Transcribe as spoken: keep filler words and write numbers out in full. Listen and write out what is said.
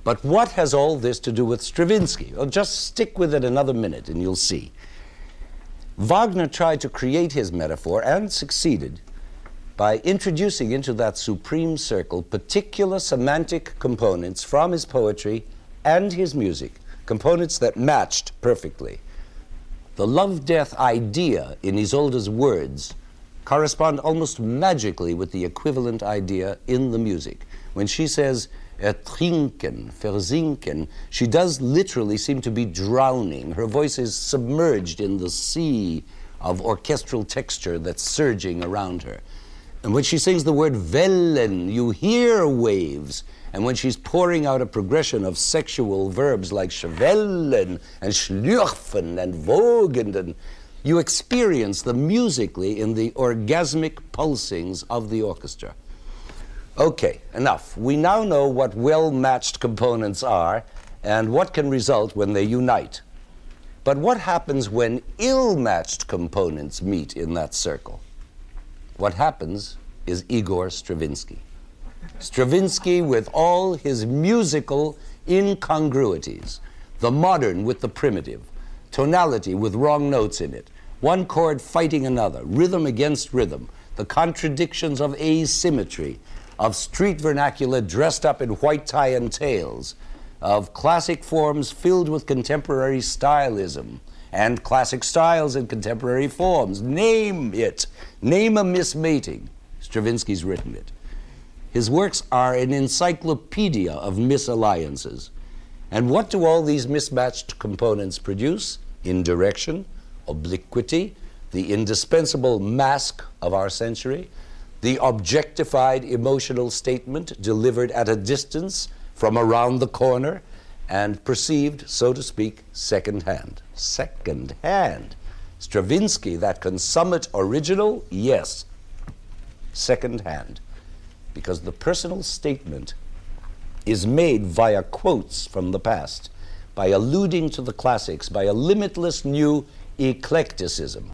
But what has all this to do with Stravinsky? Well, just stick with it another minute and you'll see. Wagner tried to create his metaphor and succeeded by introducing into that supreme circle particular semantic components from his poetry and his music, components that matched perfectly. The love-death idea in Isolde's words correspond almost magically with the equivalent idea in the music. When she says, ertrinken, versinken, she does literally seem to be drowning. Her voice is submerged in the sea of orchestral texture that's surging around her. And when she sings the word wellen, you hear waves. And when she's pouring out a progression of sexual verbs like schwellen and schlürfen and wogen, you experience them musically in the orgasmic pulsings of the orchestra. Okay, enough. We now know what well-matched components are and what can result when they unite. But what happens when ill-matched components meet in that circle? What happens is Igor Stravinsky. Stravinsky with all his musical incongruities, the modern with the primitive, tonality with wrong notes in it, one chord fighting another, rhythm against rhythm, the contradictions of asymmetry, of street vernacular dressed up in white tie and tails, of classic forms filled with contemporary stylism, and classic styles and contemporary forms. Name it. Name a mismating. Stravinsky's written it. His works are an encyclopedia of misalliances. And what do all these mismatched components produce? Indirection, obliquity, the indispensable mask of our century, the objectified emotional statement delivered at a distance from around the corner and perceived, so to speak, second-hand. Second-hand. Stravinsky, that consummate original, yes. Second-hand. Because the personal statement is made via quotes from the past, by alluding to the classics, by a limitless new eclecticism.